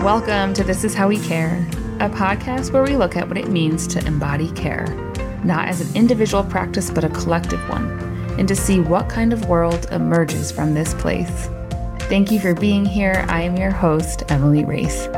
Welcome to This Is How We Care, a podcast where we look at what it means to embody care, not as an individual practice, but a collective one, and to see what kind of world emerges from this place. Thank you for being here. I am your host, Emily Race.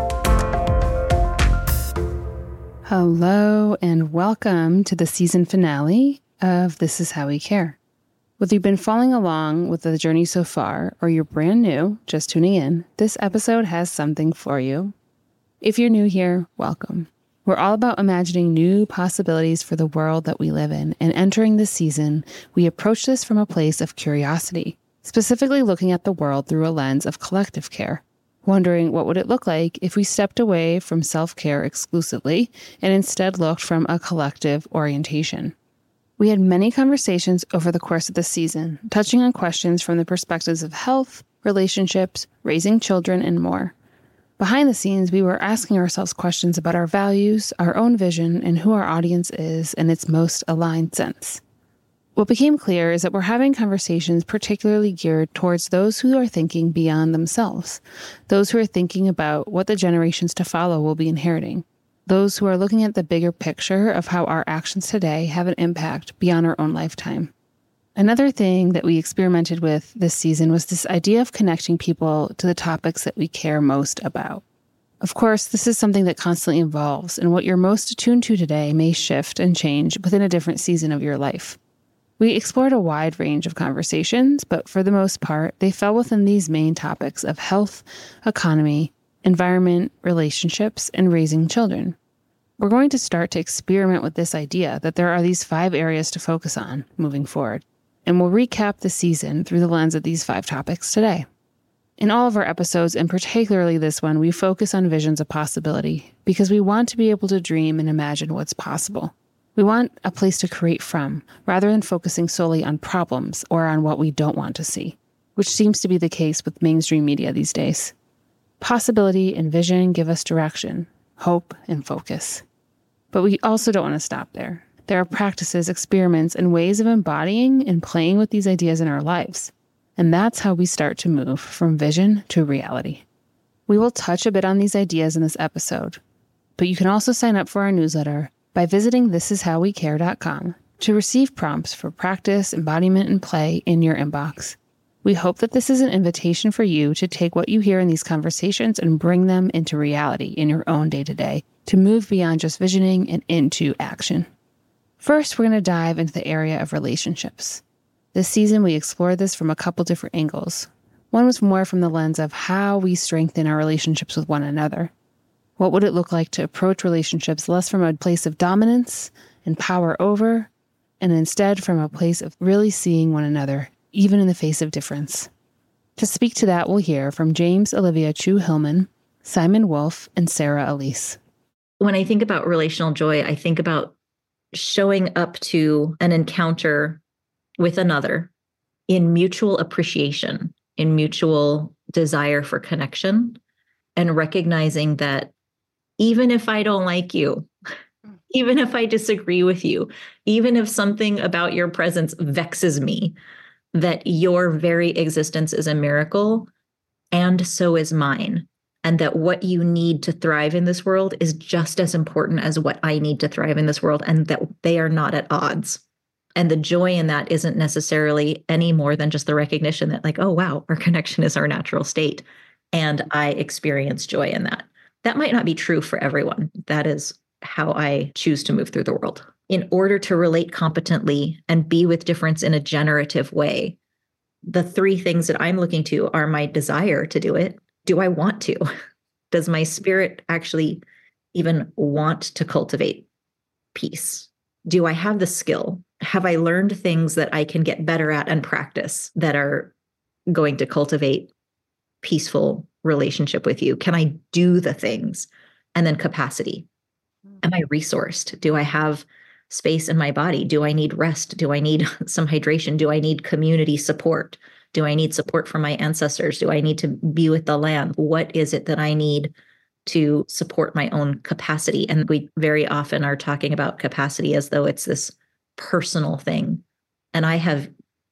Hello, and welcome to the season finale of This Is How We Care. Whether you've been following along with the journey so far, or you're brand new, just tuning in, this episode has something for you. If you're new here, welcome. We're all about imagining new possibilities for the world that we live in, and entering this season, we approach this from a place of curiosity, specifically looking at the world through a lens of collective care, wondering what would it look like if we stepped away from self-care exclusively and instead looked from a collective orientation. We had many conversations over the course of the season, touching on questions from the perspectives of health, relationships, raising children, and more. Behind the scenes, we were asking ourselves questions about our values, our own vision, and who our audience is in its most aligned sense. What became clear is that we're having conversations particularly geared towards those who are thinking beyond themselves, those who are thinking about what the generations to follow will be inheriting, those who are looking at the bigger picture of how our actions today have an impact beyond our own lifetime. Another thing that we experimented with this season was this idea of connecting people to the topics that we care most about. Of course, this is something that constantly evolves, and what you're most attuned to today may shift and change within a different season of your life. We explored a wide range of conversations, but for the most part, they fell within these main topics of health, economy, environment, relationships, and raising children. We're going to start to experiment with this idea that there are these 5 areas to focus on moving forward, and we'll recap the season through the lens of these 5 topics today. In all of our episodes, and particularly this one, we focus on visions of possibility because we want to be able to dream and imagine what's possible. We want a place to create from, rather than focusing solely on problems or on what we don't want to see, which seems to be the case with mainstream media these days. Possibility and vision give us direction, hope, and focus. But we also don't want to stop there. There are practices, experiments, and ways of embodying and playing with these ideas in our lives. And that's how we start to move from vision to reality. We will touch a bit on these ideas in this episode, but you can also sign up for our newsletter by visiting thisishowwecare.com to receive prompts for practice, embodiment, and play in your inbox. We hope that this is an invitation for you to take what you hear in these conversations and bring them into reality in your own day-to-day, to move beyond just visioning and into action. First, we're going to dive into the area of relationships. This season, we explored this from a couple different angles. One was more from the lens of how we strengthen our relationships with one another. What would it look like to approach relationships less from a place of dominance and power over, and instead from a place of really seeing one another, even in the face of difference? To speak to that, we'll hear from James Olivia Chu Hillman, Simon Wolf, and Sarah Elise. When I think about relational joy, I think about showing up to an encounter with another in mutual appreciation, in mutual desire for connection, and recognizing that even if I don't like you, even if I disagree with you, even if something about your presence vexes me, that your very existence is a miracle, and so is mine. And that what you need to thrive in this world is just as important as what I need to thrive in this world, and that they are not at odds. And the joy in that isn't necessarily any more than just the recognition that, like, oh, wow, our connection is our natural state. And I experience joy in that. That might not be true for everyone. That is how I choose to move through the world. In order to relate competently and be with difference in a generative way, the 3 things that I'm looking to are my desire to do it. Do I want to? Does my spirit actually even want to cultivate peace? Do I have the skill? Have I learned things that I can get better at and practice that are going to cultivate peaceful relationship with you? Can I do the things? And then capacity. Am I resourced? Do I have space in my body? Do I need rest? Do I need some hydration? Do I need community support? Do I need support from my ancestors? Do I need to be with the land? What is it that I need to support my own capacity? And we very often are talking about capacity as though it's this personal thing. And I have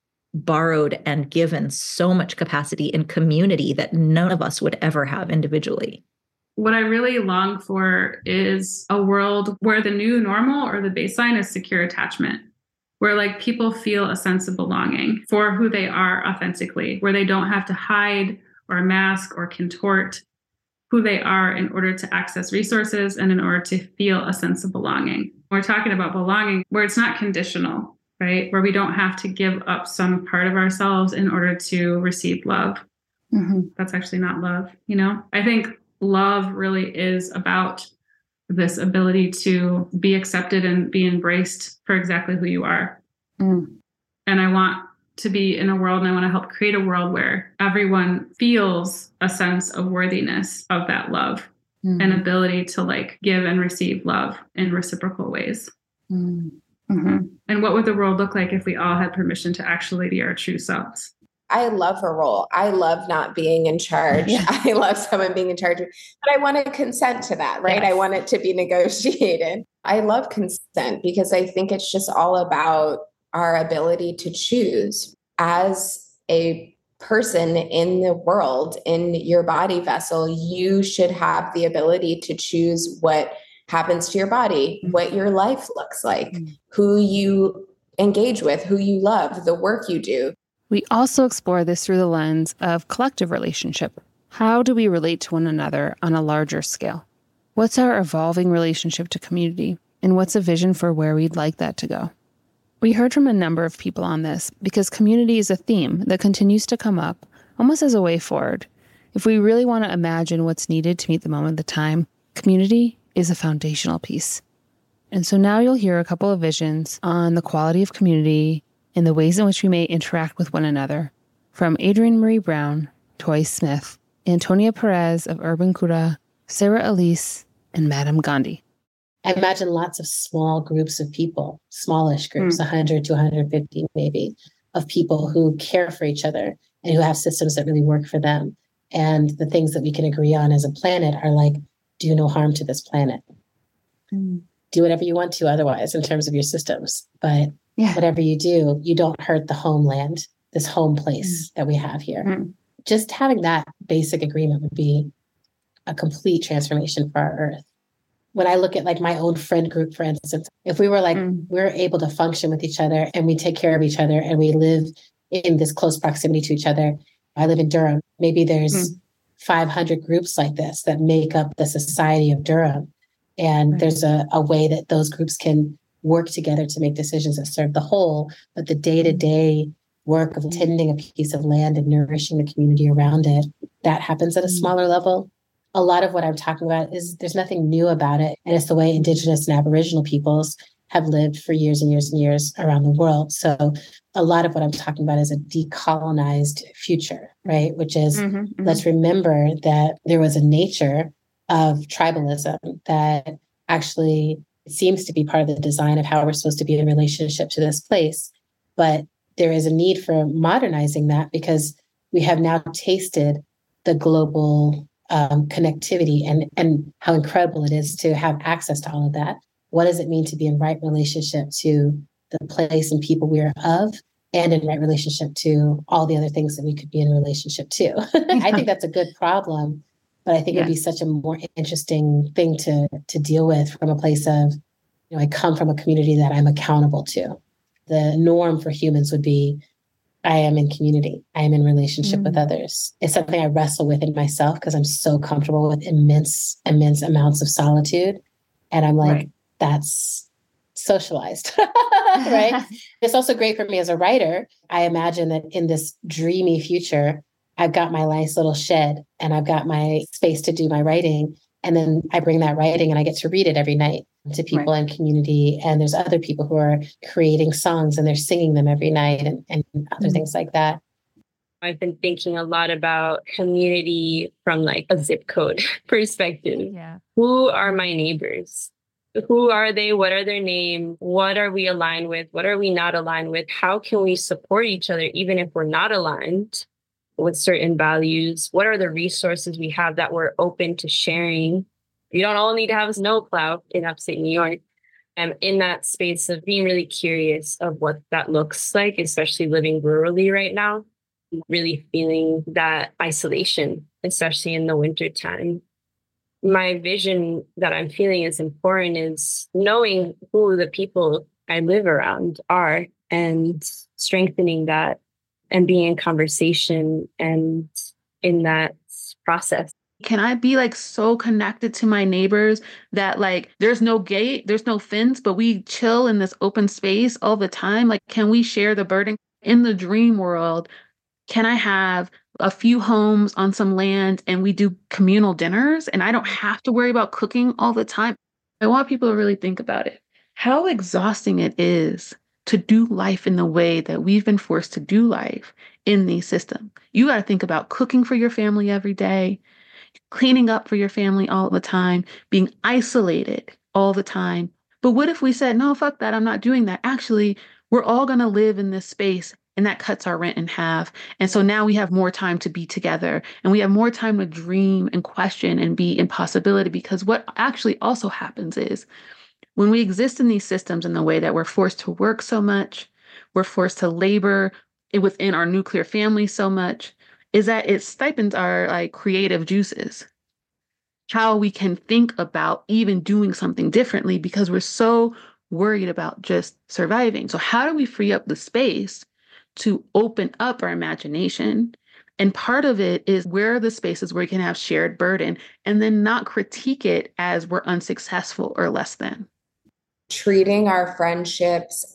borrowed and given so much capacity in community that none of us would ever have individually. what I really long for is a world where the new normal or the baseline is secure attachment, where like people feel a sense of belonging for who they are authentically, where they don't have to hide or mask or contort who they are in order to access resources and in order to feel a sense of belonging. We're talking about belonging where it's not conditional, right? Where we don't have to give up some part of ourselves in order to receive love. That's actually not love, you know? I think love really is about this ability to be accepted and be embraced for exactly who you are. And I want to be in a world, and I want to help create a world where everyone feels a sense of worthiness of that love and ability to like give and receive love in reciprocal ways. And what would the world look like if we all had permission to actually be our true selves? I love her role. I love not being in charge. Yeah. I love someone being in charge, but I want to consent to that, right? Yes. I want it to be negotiated. I love consent because I think it's just all about our ability to choose as a person in the world, in your body vessel. You should have the ability to choose what happens to your body, what your life looks like, who you engage with, who you love, the work you do. We also explore this through the lens of collective relationship. How do we relate to one another on a larger scale? What's our evolving relationship to community? And what's a vision for where we'd like that to go? We heard from a number of people on this because community is a theme that continues to come up almost as a way forward. If we really want to imagine what's needed to meet the moment of the time, community is a foundational piece. And so now you'll hear a couple of visions on the quality of community and the ways in which we may interact with one another from Adrienne Marie Brown, Toy Smith, Antonia Perez of Urban Cura, Sarah Elise, and Madame Gandhi. I imagine lots of small groups of people, smallish groups, 100 to 150 maybe, of people who care for each other and who have systems that really work for them. And the things that we can agree on as a planet are like, do no harm to this planet. Do whatever you want to otherwise in terms of your systems. But whatever you do, you don't hurt the homeland, this home place that we have here. Just having that basic agreement would be a complete transformation for our Earth. When I look at like my own friend group, for instance, if we were like, we're able to function with each other and we take care of each other and we live in this close proximity to each other. I live in Durham. Maybe there's 500 groups like this that make up the society of Durham. And there's a way that those groups can work together to make decisions that serve the whole. But the day-to-day work of tending a piece of land and nourishing the community around it, that happens at a smaller level. A lot of what I'm talking about is there's nothing new about it. And it's the way Indigenous and Aboriginal peoples have lived for years and years and years around the world. So a lot of what I'm talking about is a decolonized future, right? Which is, let's remember that there was a nature of tribalism that actually seems to be part of the design of how we're supposed to be in relationship to this place. But there is a need for modernizing that because we have now tasted the global connectivity and how incredible it is to have access to all of that. What does it mean to be in right relationship to the place and people we are of, and in right relationship to all the other things that we could be in relationship to? I think that's a good problem, but I think it'd be such a more interesting thing to deal with from a place of, I come from a community that I'm accountable to. The norm for humans would be, I am in community. I am in relationship with others. It's something I wrestle with in myself because I'm so comfortable with immense amounts of solitude. And I'm like, that's socialized, right? It's also great for me as a writer. I imagine that in this dreamy future, I've got my nice little shed and I've got my space to do my writing. And then I bring that writing and I get to read it every night to people in community. And there's other people who are creating songs and they're singing them every night and other things like that. I've been thinking a lot about community from like a zip code perspective. Yeah. Who are my neighbors? Who are they? What are their names? What are we aligned with? What are we not aligned with? How can we support each other even if we're not aligned with certain values? What are the resources we have that we're open to sharing? You don't all need to have a snowplow in upstate New York. I'm in that space of being really curious of what that looks like, especially living rurally right now, really feeling that isolation, especially in the winter time. my vision that I'm feeling is important is knowing who the people I live around are and strengthening that and being in conversation and in that process. Can I be like so connected to my neighbors that like there's no gate, there's no fence, but we chill in this open space all the time? Like, can we share the burden? In the dream world, can I have a few homes on some land and we do communal dinners and I don't have to worry about cooking all the time? I want people to really think about it. How exhausting it is to do life in the way that we've been forced to do life in these systems. You got to think about cooking for your family every day, cleaning up for your family all the time, being isolated all the time. But what if we said, no, fuck that, I'm not doing that. Actually, we're all going to live in this space and that cuts our rent in half. And so now we have more time to be together and we have more time to dream and question and be in possibility, because what actually also happens is when we exist in these systems in the way that we're forced to work so much, we're forced to labor within our nuclear family so much, is that it stipends our like creative juices, how we can think about even doing something differently because we're so worried about just surviving. So how do we free up the space to open up our imagination? And part of it is where are the spaces where we can have shared burden and then not critique it as we're unsuccessful or less than. Treating our friendships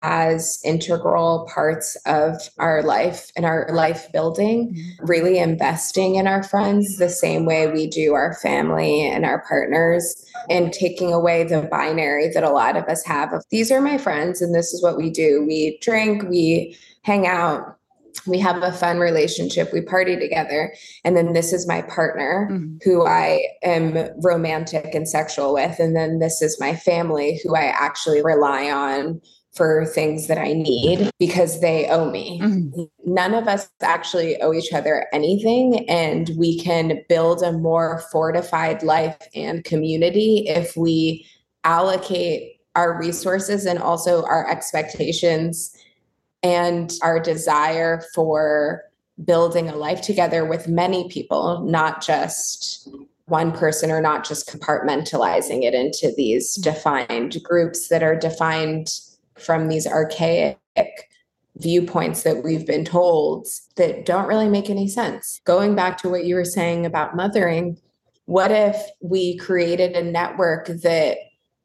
as integral parts of our life and our life building, really investing in our friends the same way we do our family and our partners, and taking away the binary that a lot of us have of these are my friends and this is what we do. We drink, we hang out, we have a fun relationship, we party together. And then this is my partner who I am romantic and sexual with. And then this is my family who I actually rely on for things that I need because they owe me. None of us actually owe each other anything. And we can build a more fortified life and community if we allocate our resources and also our expectations and our desire for building a life together with many people, not just one person or not just compartmentalizing it into these defined groups that are defined from these archaic viewpoints that we've been told that don't really make any sense. Going back to what you were saying about mothering, what if we created a network that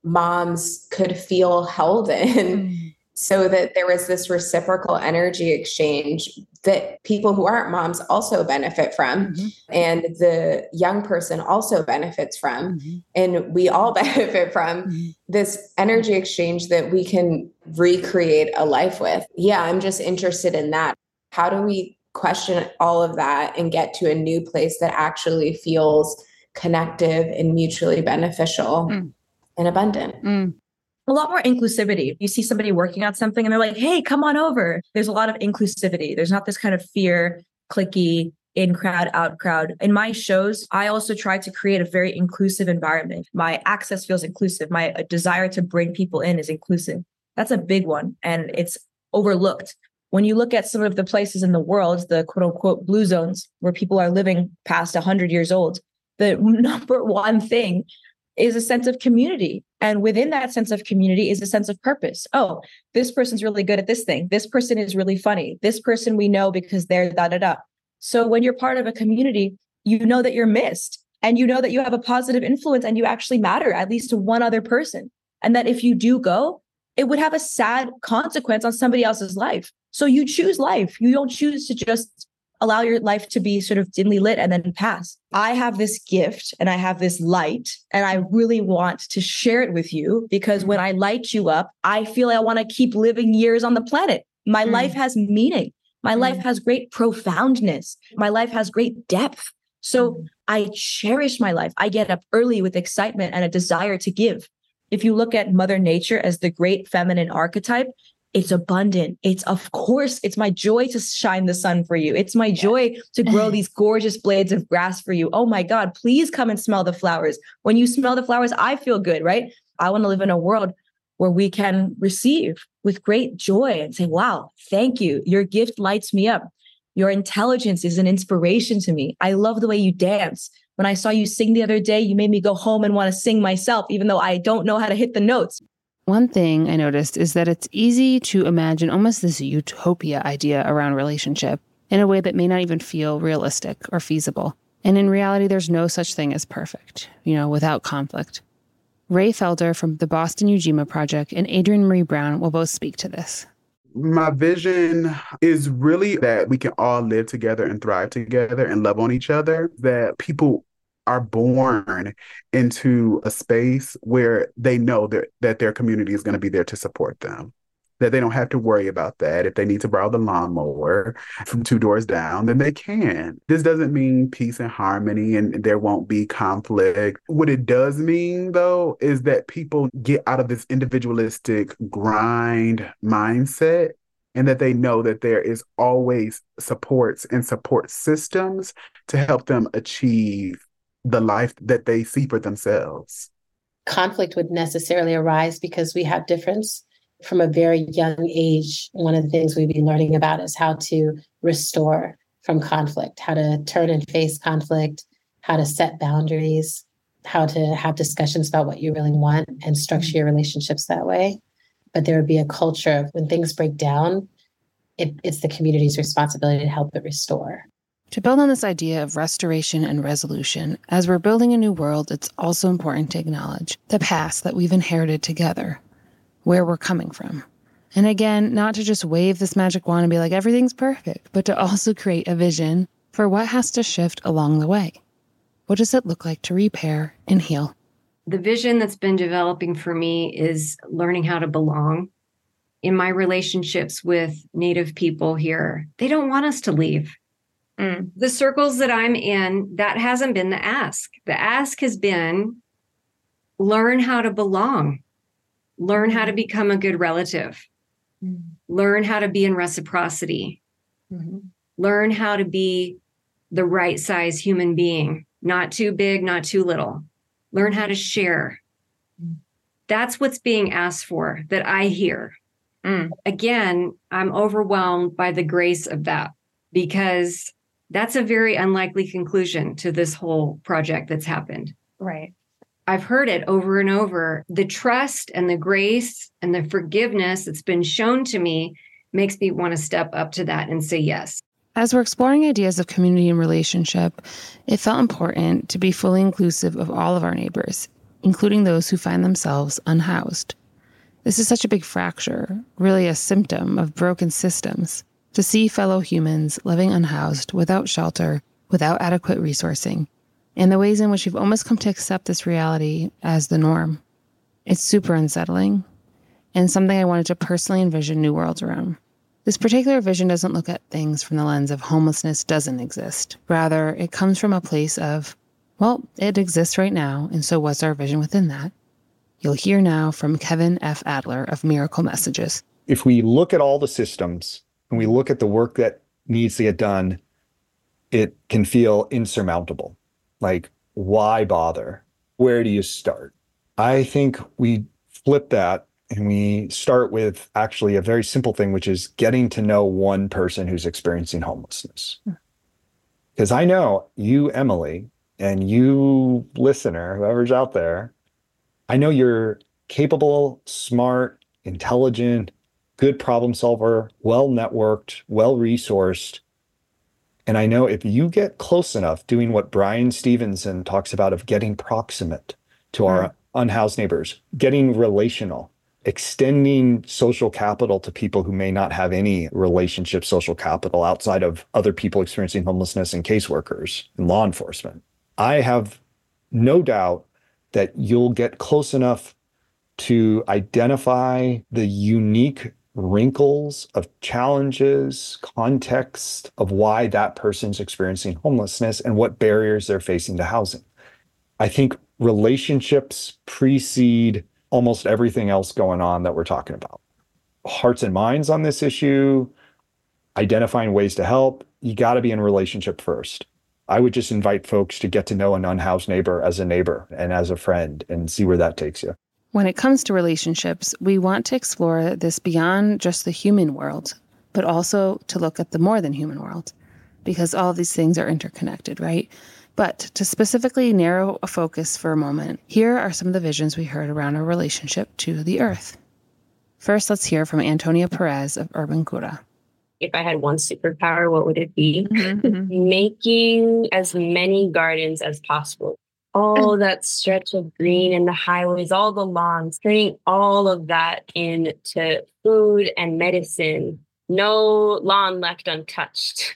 moms could feel held in? So that there was this reciprocal energy exchange that people who aren't moms also benefit from, and the young person also benefits from, and we all benefit from this energy exchange that we can recreate a life with. Yeah, I'm just interested in that. How do we question all of that and get to a new place that actually feels connective and mutually beneficial and abundant? A lot more inclusivity. You see somebody working on something and they're like, hey, come on over. There's a lot of inclusivity. There's not this kind of fear, cliquey, in crowd, out crowd. In my shows, I also try to create a very inclusive environment. My access feels inclusive. My desire to bring people in is inclusive. That's a big one. And it's overlooked. When you look at some of the places in the world, the quote unquote blue zones where people are living past 100 years old, the number one thing is a sense of community. And within that sense of community is a sense of purpose. Oh, this person's really good at this thing. This person is really funny. This person we know because they're da-da-da. So when you're part of a community, you know that you're missed and you know that you have a positive influence and you actually matter at least to one other person. And that if you do go, it would have a sad consequence on somebody else's life. So you choose life. You don't choose to just allow your life to be sort of dimly lit and then pass. I have this gift and I have this light and I really want to share it with you because when I light you up, I feel I want to keep living years on the planet. My life has meaning. My life has great profoundness. My life has great depth. So I cherish my life. I get up early with excitement and a desire to give. If you look at Mother Nature as the great feminine archetype, it's abundant. Of course, it's my joy to shine the sun for you. It's my joy to grow these gorgeous blades of grass for you. Oh my God, please come and smell the flowers. When you smell the flowers, I feel good, right? I want to live in a world where we can receive with great joy and say, wow, thank you. Your gift lights me up. Your intelligence is an inspiration to me. I love the way you dance. When I saw you sing the other day, you made me go home and want to sing myself, even though I don't know how to hit the notes. One thing I noticed is that it's easy to imagine almost this utopia idea around relationship in a way that may not even feel realistic or feasible. And in reality, there's no such thing as perfect, without conflict. Ray Felder from the Boston Ujima Project and Adrienne Maree Brown will both speak to this. My vision is really that we can all live together and thrive together and love on each other, that people are born into a space where they know that their community is going to be there to support them, that they don't have to worry about that. If they need to borrow the lawnmower from 2 doors down, then they can. This doesn't mean peace and harmony and there won't be conflict. What it does mean, though, is that people get out of this individualistic grind mindset and that they know that there is always supports and support systems to help them achieve the life that they see for themselves. Conflict would necessarily arise because we have difference from a very young age. One of the things we've been learning about is how to restore from conflict, how to turn and face conflict, how to set boundaries, how to have discussions about what you really want and structure your relationships that way. But there would be a culture of when things break down, it's the community's responsibility to help it restore. To build on this idea of restoration and resolution, as we're building a new world, it's also important to acknowledge the past that we've inherited together, where we're coming from. And again, not to just wave this magic wand and be like, everything's perfect, but to also create a vision for what has to shift along the way. What does it look like to repair and heal? The vision that's been developing for me is learning how to belong. In my relationships with Native people here, they don't want us to leave. The circles that I'm in, that hasn't been the ask. The ask has been learn how to belong, learn how to become a good relative, learn how to be in reciprocity, learn how to be the right size human being, not too big, not too little, learn how to share. That's what's being asked for that I hear. Again, I'm overwhelmed by the grace of that because that's a very unlikely conclusion to this whole project that's happened. Right. I've heard it over and over. The trust and the grace and the forgiveness that's been shown to me makes me want to step up to that and say yes. As we're exploring ideas of community and relationship, it felt important to be fully inclusive of all of our neighbors, including those who find themselves unhoused. This is such a big fracture, really a symptom of broken systems. To see fellow humans living unhoused, without shelter, without adequate resourcing, and the ways in which we've almost come to accept this reality as the norm. It's super unsettling, and something I wanted to personally envision new worlds around. This particular vision doesn't look at things from the lens of homelessness doesn't exist. Rather, it comes from a place of, well, it exists right now, and so what's our vision within that? You'll hear now from Kevin F. Adler of Miracle Messages. If we look at all the systems, and we look at the work that needs to get done, it can feel insurmountable. Like, why bother? Where do you start? I think we flip that and we start with actually a very simple thing, which is getting to know one person who's experiencing homelessness. Because I know you, Emily, and you, listener, whoever's out there, I know you're capable, smart, intelligent, good problem solver, well-networked, well-resourced. And I know if you get close enough doing what Brian Stevenson talks about of getting proximate to our unhoused neighbors, getting relational, extending social capital to people who may not have any relationship social capital outside of other people experiencing homelessness and caseworkers and law enforcement. I have no doubt that you'll get close enough to identify the unique wrinkles of challenges, context of why that person's experiencing homelessness and what barriers they're facing to housing. I think relationships precede almost everything else going on that we're talking about. Hearts and minds on this issue, identifying ways to help, you got to be in a relationship first. I would just invite folks to get to know an unhoused neighbor as a neighbor and as a friend and see where that takes you. When it comes to relationships, we want to explore this beyond just the human world, but also to look at the more than human world, because all of these things are interconnected, right? But to specifically narrow a focus for a moment, here are some of the visions we heard around our relationship to the earth. First, let's hear from Antonia Perez of Urban Cura. If I had one superpower, what would it be? Making as many gardens as possible. All that stretch of green and the highways, all the lawns, turning all of that into food and medicine. No lawn left untouched.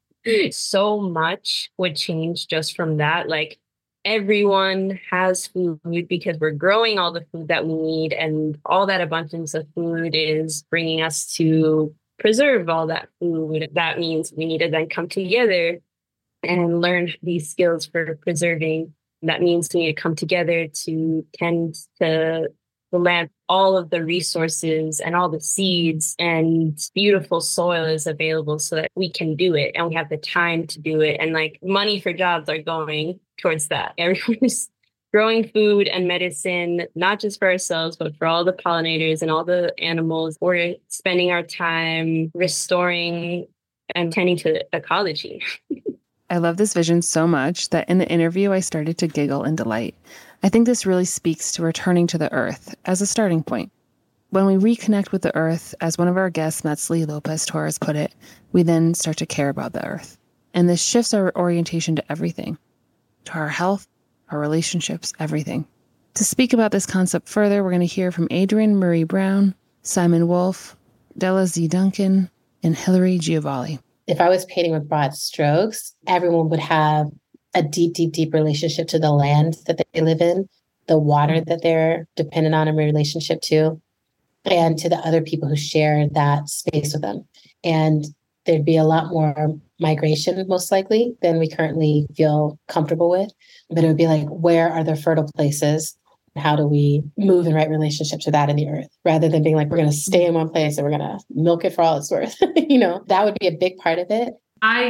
So much would change just from that. Like, everyone has food because we're growing all the food that we need, and all that abundance of food is bringing us to preserve all that food. That means we need to then come together and learn these skills for preserving. That means we need to come together to tend to the land. All of the resources and all the seeds and beautiful soil is available so that we can do it, and we have the time to do it. And like, money for jobs are going towards that. Everyone's growing food and medicine, not just for ourselves, but for all the pollinators and all the animals. We're spending our time restoring and tending to ecology. I love this vision so much that in the interview, I started to giggle in delight. I think this really speaks to returning to the earth as a starting point. When we reconnect with the earth, as one of our guests, Metzli Lopez Torres, put it, we then start to care about the earth. And this shifts our orientation to everything, to our health, our relationships, everything. To speak about this concept further, we're going to hear from Adrienne Maree Brown, Simon Wolf, Della Z. Duncan, and Hilary Giovanni. If I was painting with broad strokes, everyone would have a deep, deep, deep relationship to the land that they live in, the water that they're dependent on in relationship to, and to the other people who share that space with them. And there'd be a lot more migration, most likely, than we currently feel comfortable with. But it would be like, where are the fertile places? How do we move in right relationship to that in the earth, rather than being like, we're going to stay in one place and we're going to milk it for all it's worth? That would be a big part of it. I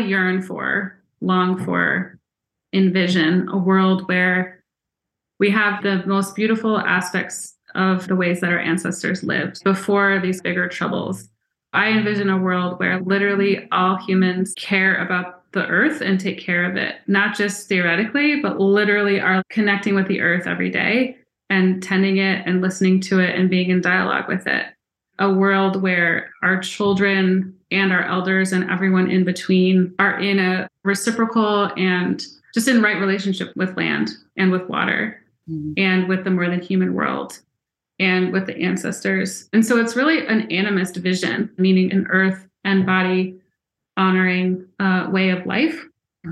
long for, envision a world where we have the most beautiful aspects of the ways that our ancestors lived before these bigger troubles. I envision a world where literally all humans care about the earth and take care of it, not just theoretically, but literally are connecting with the earth every day and tending it and listening to it and being in dialogue with it. A world where our children and our elders and everyone in between are in a reciprocal and just in right relationship with land and with water and with the more than human world and with the ancestors. And so it's really an animist vision, meaning an earth and body honoring way of life.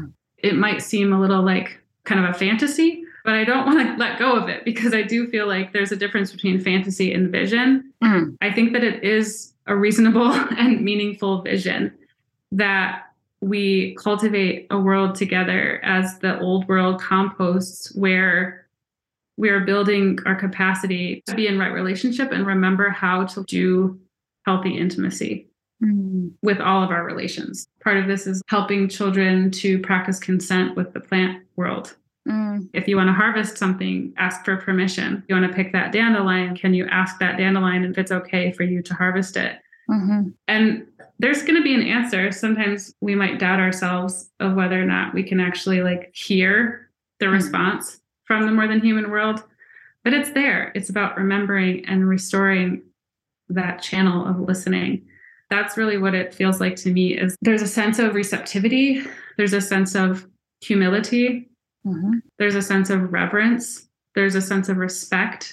It might seem a little like kind of a fantasy, but I don't want to let go of it, because I do feel like there's a difference between fantasy and vision. I think that it is a reasonable and meaningful vision that we cultivate a world together as the old world composts, where we are building our capacity to be in right relationship and remember how to do healthy intimacy with all of our relations. Part of this is helping children to practice consent with the plant world. If you want to harvest something, ask for permission. If you want to pick that dandelion, can you ask that dandelion if it's okay for you to harvest it? And there's going to be an answer. Sometimes we might doubt ourselves of whether or not we can actually hear the response from the more than human world, but it's there. It's about remembering and restoring that channel of listening. That's really what it feels like to me. Is there's a sense of receptivity. There's a sense of humility. There's a sense of reverence. There's a sense of respect.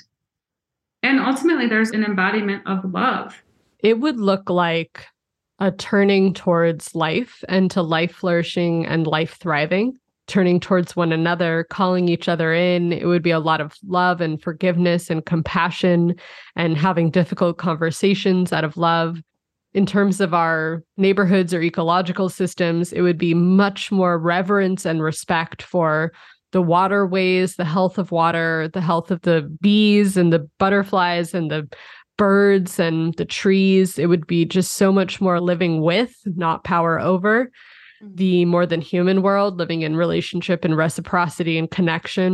And ultimately, there's an embodiment of love. It would look like a turning towards life and to life flourishing and life thriving, turning towards one another, calling each other in. It would be a lot of love and forgiveness and compassion and having difficult conversations out of love. In terms of our neighborhoods or ecological systems, it would be much more reverence and respect for the waterways, the health of water, the health of the bees and the butterflies and the birds and the trees. It would be just so much more living with, not power over, the more than human world, living in relationship and reciprocity and connection.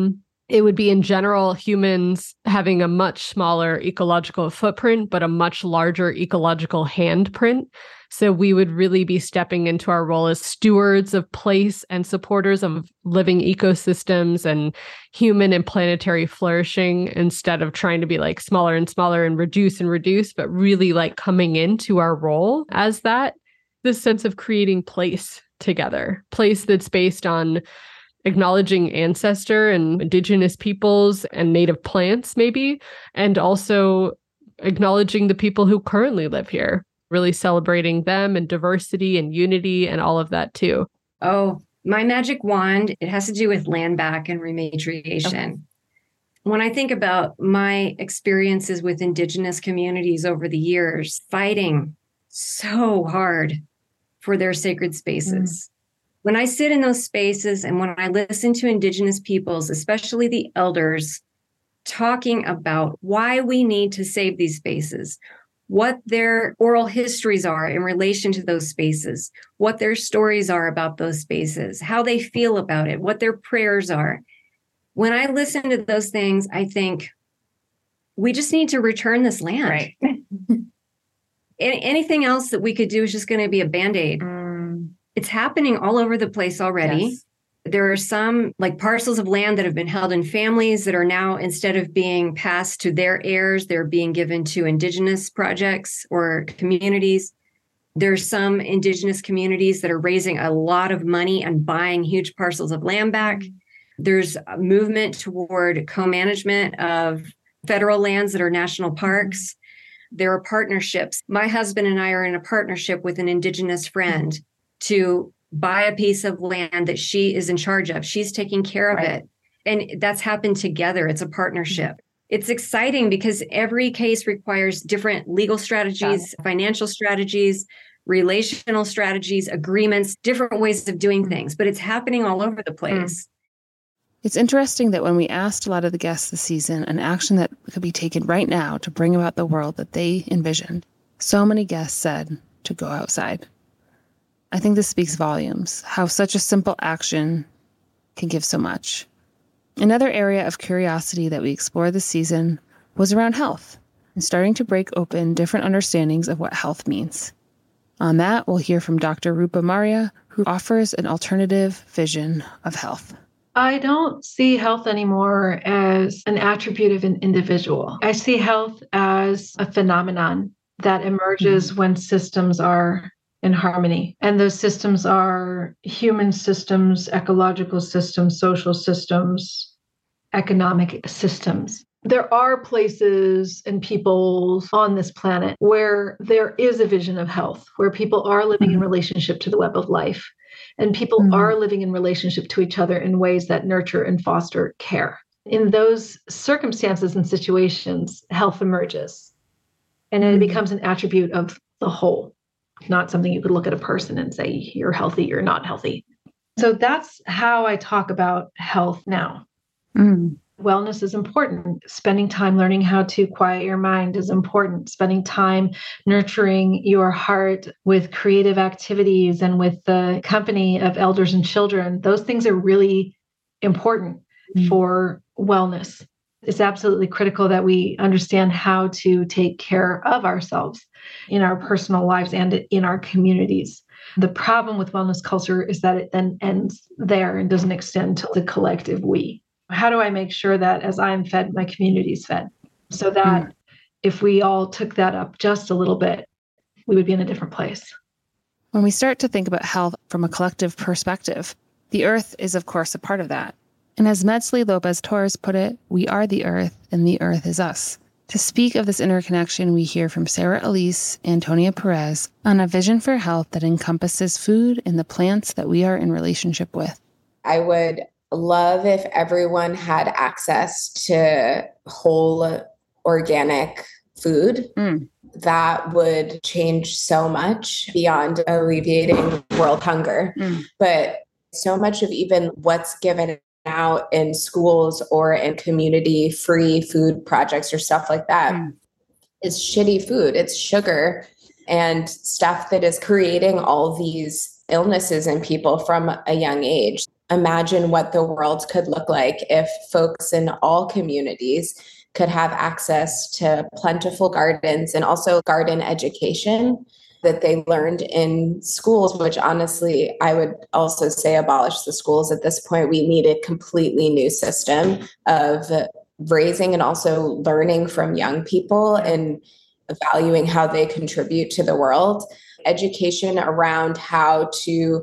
it would be in general humans having a much smaller ecological footprint, but a much larger ecological handprint. So we would really be stepping into our role as stewards of place and supporters of living ecosystems and human and planetary flourishing, instead of trying to be like smaller and smaller and reduce, but really like coming into our role as that, this sense of creating place together, place that's based on acknowledging ancestor and indigenous peoples and native plants, maybe, and also acknowledging the people who currently live here, really celebrating them and diversity and unity and all of that too. Oh, my magic wand, it has to do with land back and rematriation. Okay. When I think about my experiences with Indigenous communities over the years, fighting so hard for their sacred spaces. When I sit in those spaces and when I listen to Indigenous peoples, especially the elders, talking about why we need to save these spaces, what their oral histories are in relation to those spaces, what their stories are about those spaces, how they feel about it, what their prayers are. When I listen to those things, I think we just need to return this land. Right. Anything else that we could do is just going to be a Band-Aid. It's happening all over the place already. Yes. There are some like parcels of land that have been held in families that are now, instead of being passed to their heirs, they're being given to Indigenous projects or communities. There's some Indigenous communities that are raising a lot of money and buying huge parcels of land back. There's a movement toward co-management of federal lands that are national parks. There are partnerships. My husband and I are in a partnership with an Indigenous friend to buy a piece of land that she is in charge of. She's taking care of it. And that's happened together. It's a partnership. It's exciting because every case requires different legal strategies, financial strategies, relational strategies, agreements, different ways of doing things, but it's happening all over the place. It's interesting that when we asked a lot of the guests this season an action that could be taken right now to bring about the world that they envisioned, so many guests said to go outside. I think this speaks volumes, how such a simple action can give so much. Another area of curiosity that we explored this season was around health and starting to break open different understandings of what health means. On that, we'll hear from Dr. Rupa Marya, who offers an alternative vision of health. I don't see health anymore as an attribute of an individual. I see health as a phenomenon that emerges when systems are in harmony. And those systems are human systems, ecological systems, social systems, economic systems. There are places and people on this planet where there is a vision of health, where people are living in relationship to the web of life, and people are living in relationship to each other in ways that nurture and foster care. In those circumstances and situations, health emerges, and it becomes an attribute of the whole. Not something you could look at a person and say, you're healthy, you're not healthy. So that's how I talk about health now. Wellness is important. Spending time learning how to quiet your mind is important. Spending time nurturing your heart with creative activities and with the company of elders and children. Those things are really important for wellness. It's absolutely critical that we understand how to take care of ourselves in our personal lives and in our communities. The problem with wellness culture is that it then ends there and doesn't extend to the collective we. How do I make sure that as I'm fed, my community's fed? So that if we all took that up just a little bit, we would be in a different place. When we start to think about health from a collective perspective, the earth is, of course, a part of that. And as Metzli Lopez Torres put it, we are the earth and the earth is us. To speak of this interconnection, we hear from Sarah Elise Antonia Perez on a vision for health that encompasses food and the plants that we are in relationship with. I would love if everyone had access to whole organic food. That would change so much beyond alleviating world hunger. But so much of even what's given out in schools or in community free food projects or stuff like that is shitty food. It's sugar and stuff that is creating all these illnesses in people from a young age. imagine what the world could look like if folks in all communities could have access to plentiful gardens and also garden education that they learned in schools, which honestly, I would also say abolish the schools at this point. We need a completely new system of raising and also learning from young people and valuing how they contribute to the world. Education around how to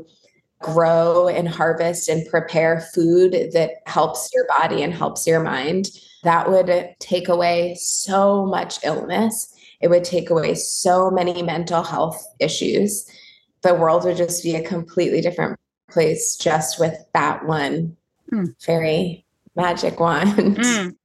grow and harvest and prepare food that helps your body and helps your mind. That would take away so much illness. It would take away so many mental health issues. The world would just be a completely different place just with that one fairy magic wand.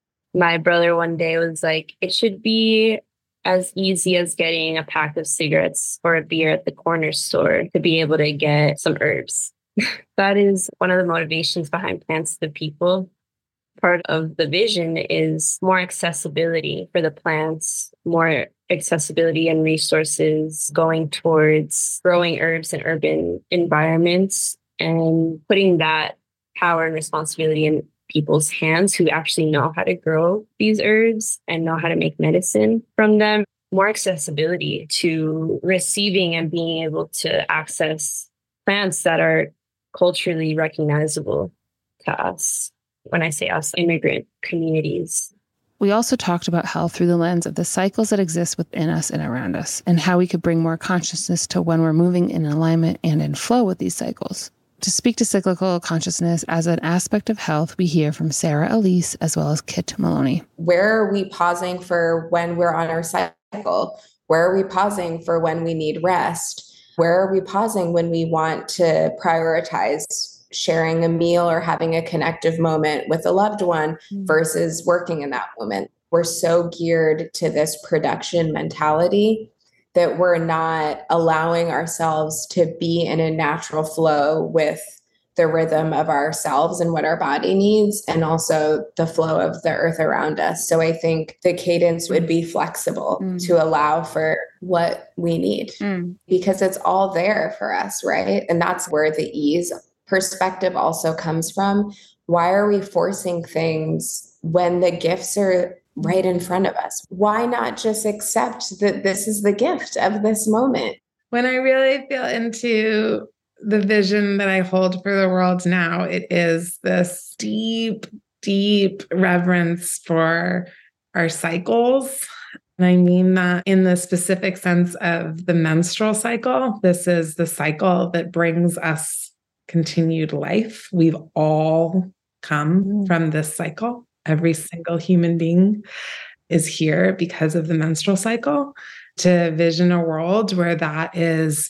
My brother one day was like, it should be as easy as getting a pack of cigarettes or a beer at the corner store to be able to get some herbs. That is one of the motivations behind Plants to People. Part of the vision is more accessibility for the plants, more accessibility and resources going towards growing herbs in urban environments and putting that power and responsibility in people's hands who actually know how to grow these herbs and know how to make medicine from them. More accessibility to receiving and being able to access plants that are culturally recognizable to us. When I say us, immigrant communities. We also talked about health through the lens of the cycles that exist within us and around us, and how we could bring more consciousness to when we're moving in alignment and in flow with these cycles. To speak to cyclical consciousness as an aspect of health, we hear from Sarah Elise as well as Kit Maloney. Where are we pausing for when we're on our cycle? Where are we pausing for when we need rest? Where are we pausing when we want to prioritize sharing a meal or having a connective moment with a loved one versus working in that moment? We're so geared to this production mentality that we're not allowing ourselves to be in a natural flow with the rhythm of ourselves and what our body needs, and also the flow of the earth around us. So I think the cadence would be flexible to allow for what we need because it's all there for us, right? And that's where the ease perspective also comes from. Why are we forcing things when the gifts are right in front of us? Why not just accept that this is the gift of this moment? When I really feel into the vision that I hold for the world now, it is this deep, deep reverence for our cycles. And I mean that in the specific sense of the menstrual cycle. This is the cycle that brings us continued life. We've all come from this cycle. Every single human being is here because of the menstrual cycle. To vision a world where that is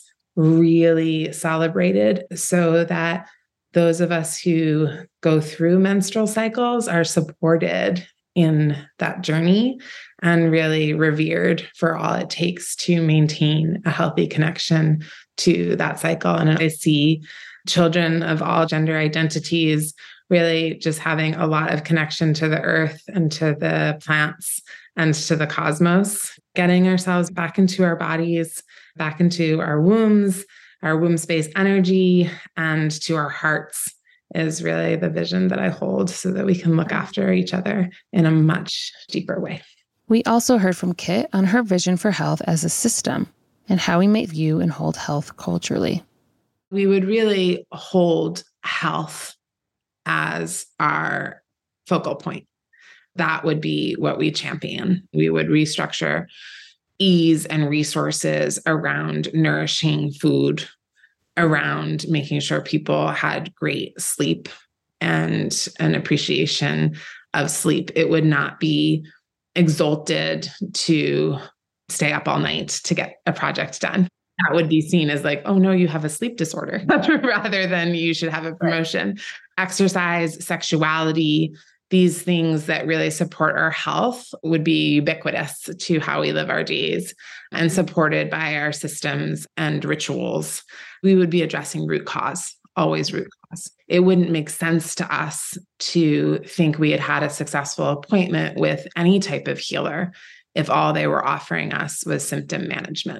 really celebrated so that those of us who go through menstrual cycles are supported in that journey and really revered for all it takes to maintain a healthy connection to that cycle. And I see children of all gender identities really just having a lot of connection to the earth and to the plants and to the cosmos, getting ourselves back into our bodies, back into our womb space energy, and to our hearts is really the vision that I hold so that we can look after each other in a much deeper way. We also heard from Kit on her vision for health as a system and how we might view and hold health culturally. We would really hold health as our focal point. That would be what we champion. We would restructure ease and resources around nourishing food, around making sure people had great sleep and an appreciation of sleep. It would not be exalted to stay up all night to get a project done. That would be seen as like, oh no, you have a sleep disorder, rather than you should have a promotion. Exercise, sexuality, these things that really support our health would be ubiquitous to how we live our days and supported by our systems and rituals. We would be addressing root cause, always root cause. It wouldn't make sense to us to think we had had a successful appointment with any type of healer if all they were offering us was symptom management.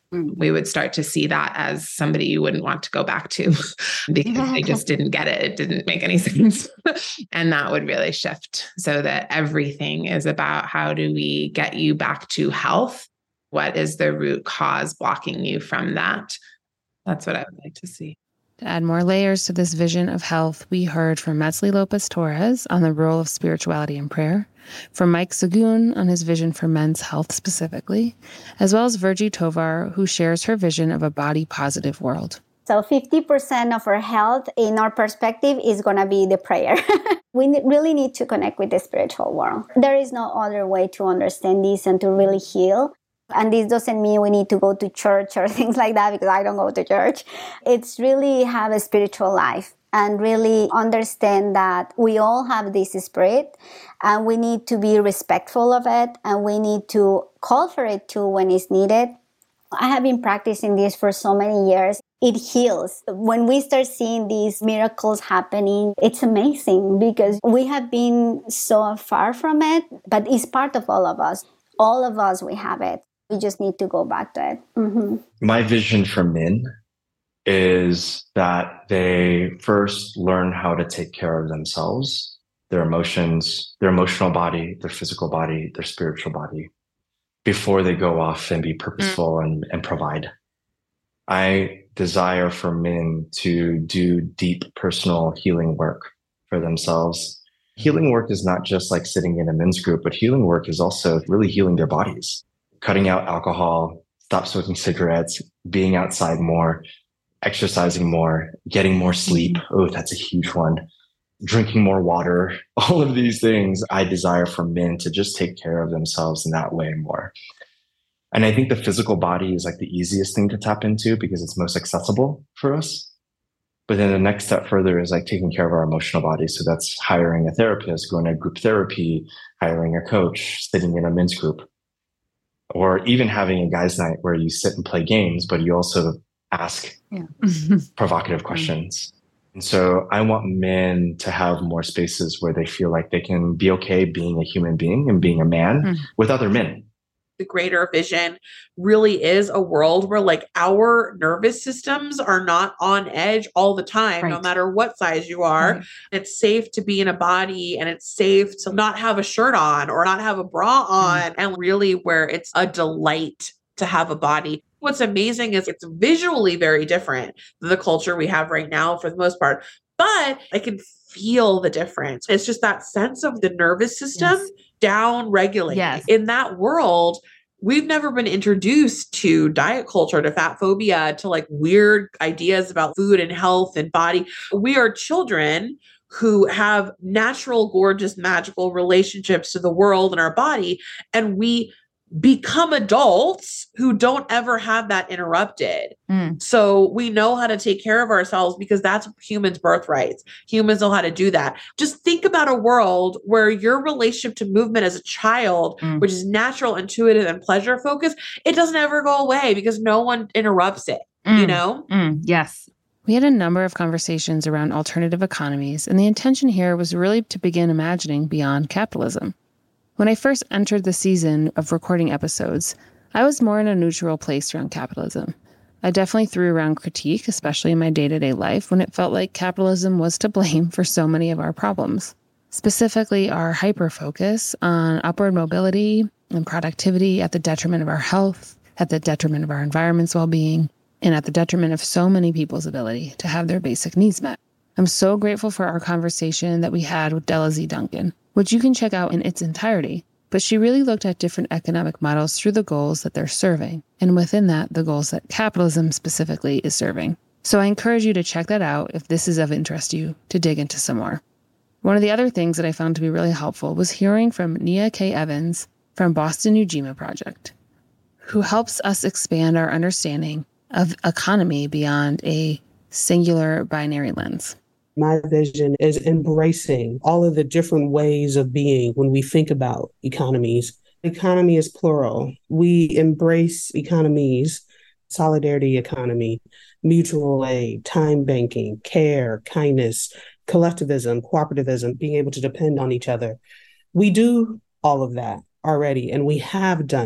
we would start to see that as somebody you wouldn't want to go back to because they just didn't get it. It didn't make any sense. And that would really shift so that everything is about how do we get you back to health? What is the root cause blocking you from that? That's what I would like to see. To add more layers to this vision of health, we heard from Metzli Lopez Torres on the role of spirituality in prayer, from Mike Sagoon on his vision for men's health specifically, as well as Virgie Tovar, who shares her vision of a body-positive world. So 50% of our health in our perspective is going to be the prayer. We really need to connect with the spiritual world. There is no other way to understand this and to really heal. And this doesn't mean we need to go to church or things like that, because I don't go to church. It's really have a spiritual life and really understand that we all have this spirit and we need to be respectful of it and we need to call for it too when it's needed. I have been practicing this for so many years. It heals. When we start seeing these miracles happening, it's amazing because we have been so far from it, but it's part of all of us. All of us, we have it. We just need to go back to it. Mm-hmm. My vision for men is that they first learn how to take care of themselves, their emotions, their emotional body, their physical body, their spiritual body, before they go off and be purposeful and provide. I desire for men to do deep personal healing work for themselves. Healing work is not just like sitting in a men's group, but healing work is also really healing their bodies. Cutting out alcohol, stop smoking cigarettes, being outside more, exercising more, getting more sleep. Oh, that's a huge one. Drinking more water, all of these things I desire for men to just take care of themselves in that way more. And I think the physical body is like the easiest thing to tap into because it's most accessible for us. But then the next step further is like taking care of our emotional body. So that's hiring a therapist, going to group therapy, hiring a coach, sitting in a men's group. Or even having a guys' night where you sit and play games, but you also ask provocative questions. And so I want men to have more spaces where they feel like they can be okay being a human being and being a man with other men. The greater vision really is a world where like our nervous systems are not on edge all the time, no matter what size you are. It's safe to be in a body and it's safe to not have a shirt on or not have a bra on, and really where it's a delight to have a body. What's amazing is it's visually very different than the culture we have right now for the most part, but I can feel the difference. It's just that sense of the nervous system down regulated. In that world, we've never been introduced to diet culture, to fat phobia, to like weird ideas about food and health and body. We are children who have natural, gorgeous, magical relationships to the world and our body. And we become adults who don't ever have that interrupted. So we know how to take care of ourselves because that's humans' birthrights. Humans know how to do that. Just think about a world where your relationship to movement as a child, which is natural, intuitive, and pleasure focused, it doesn't ever go away because no one interrupts it, you know? Yes. We had a number of conversations around alternative economies, and the intention here was really to begin imagining beyond capitalism. When I first entered the season of recording episodes, I was more in a neutral place around capitalism. I definitely threw around critique, especially in my day-to-day life, when it felt like capitalism was to blame for so many of our problems. Specifically, our hyper-focus on upward mobility and productivity at the detriment of our health, at the detriment of our environment's well-being, and at the detriment of so many people's ability to have their basic needs met. I'm so grateful for our conversation that we had with Della Z. Duncan, which you can check out in its entirety. But she really looked at different economic models through the goals that they're serving, and within that, the goals that capitalism specifically is serving. So I encourage you to check that out if this is of interest to you, to dig into some more. One of the other things that I found to be really helpful was hearing from Nia K. Evans from Boston Ujima Project, who helps us expand our understanding of economy beyond a singular binary lens. My vision is embracing all of the different ways of being when we think about economies. Economy is plural. We embrace economies, solidarity economy, mutual aid, time banking, care, kindness, collectivism, cooperativism, being able to depend on each other. We do all of that already, and we have done it.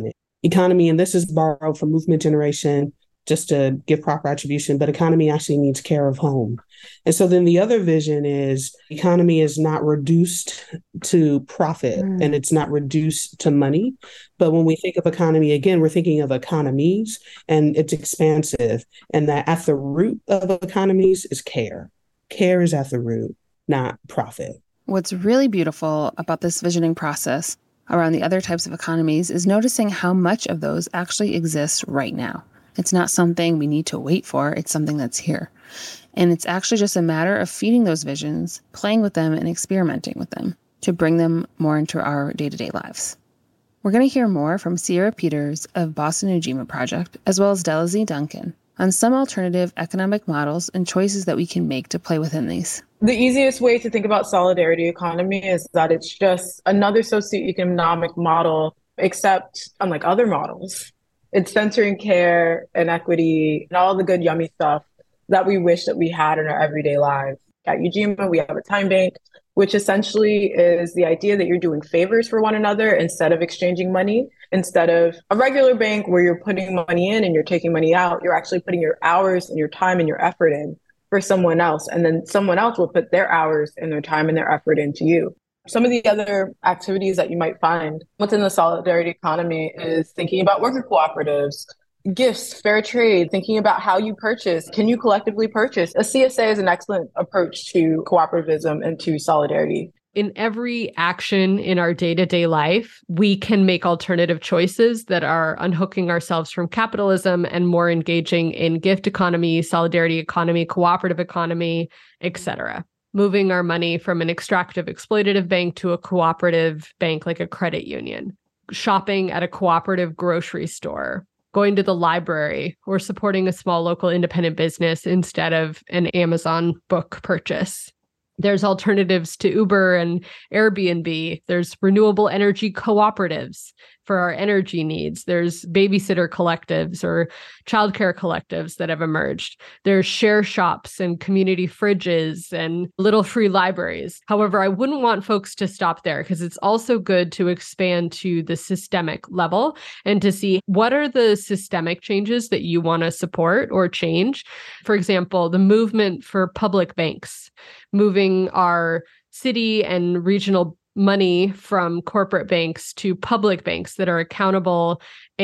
Economy, and this is borrowed from movement generation, just to give proper attribution, but economy actually means care of home. And so then the other vision is economy is not reduced to profit and it's not reduced to money. But when we think of economy, again, we're thinking of economies and it's expansive. And that at the root of economies is care. Care is at the root, not profit. What's really beautiful about this visioning process around the other types of economies is noticing how much of those actually exist right now. It's not something we need to wait for. It's something that's here. And it's actually just a matter of feeding those visions, playing with them, and experimenting with them to bring them more into our day-to-day lives. We're going to hear more from Sierra Peters of Boston Ujima Project, as well as Della Z. Duncan, on some alternative economic models and choices that we can make to play within these. The easiest way to think about solidarity economy is that it's just another socioeconomic model, except unlike other models. It's centering care and equity and all the good, yummy stuff that we wish that we had in our everyday lives. At Ujima, we have a time bank, which essentially is the idea that you're doing favors for one another instead of exchanging money. Instead of a regular bank where you're putting money in and you're taking money out, you're actually putting your hours and your time and your effort in for someone else. And then someone else will put their hours and their time and their effort into you. Some of the other activities that you might find within the solidarity economy is thinking about worker cooperatives, gifts, fair trade, thinking about how you purchase. Can you collectively purchase? A CSA is an excellent approach to cooperativism and to solidarity. In every action in our day-to-day life, we can make alternative choices that are unhooking ourselves from capitalism and more engaging in gift economy, solidarity economy, cooperative economy, etc. Moving our money from an extractive, exploitative bank to a cooperative bank like a credit union, shopping at a cooperative grocery store, going to the library, or supporting a small local independent business instead of an Amazon book purchase. There's alternatives to Uber and Airbnb. There's renewable energy cooperatives for our energy needs. There's babysitter collectives or childcare collectives that have emerged. There's share shops and community fridges and little free libraries. However, I wouldn't want folks to stop there because it's also good to expand to the systemic level and to see what are the systemic changes that you want to support or change. For example, the movement for public banks, moving our city and regional money from corporate banks to public banks that are accountable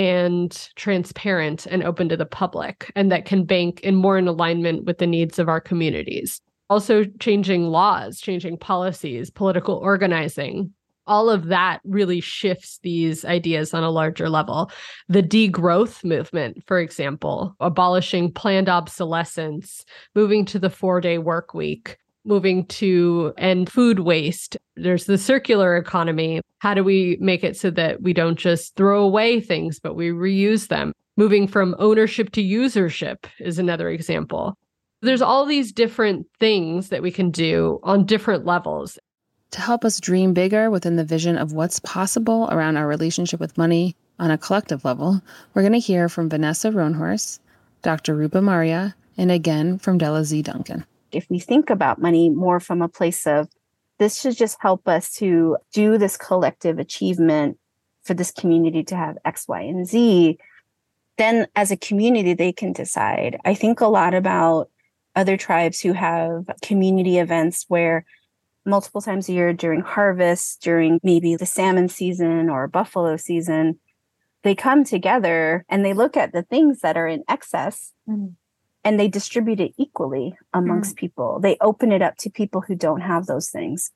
and transparent and open to the public, and that can bank more in alignment with the needs of our communities. Also changing laws, changing policies, political organizing. All of that really shifts these ideas on a larger level. The degrowth movement, for example, abolishing planned obsolescence, moving to the 4-day work week, moving to end food waste. There's the circular economy. How do we make it so that we don't just throw away things, but we reuse them? Moving from ownership to usership is another example. There's all these different things that we can do on different levels. To help us dream bigger within the vision of what's possible around our relationship with money on a collective level, we're going to hear from Vanessa Roanhorse, Dr. Rupa Marya, and again from Della Z. Duncan. If we think about money more from a place of this should just help us to do this collective achievement for this community to have X, Y, and Z, then as a community, they can decide. I think a lot about other tribes who have community events where multiple times a year during harvest, during maybe the salmon season or buffalo season, they come together and they look at the things that are in excess and they distribute it equally amongst people. They open it up to people who don't have those things.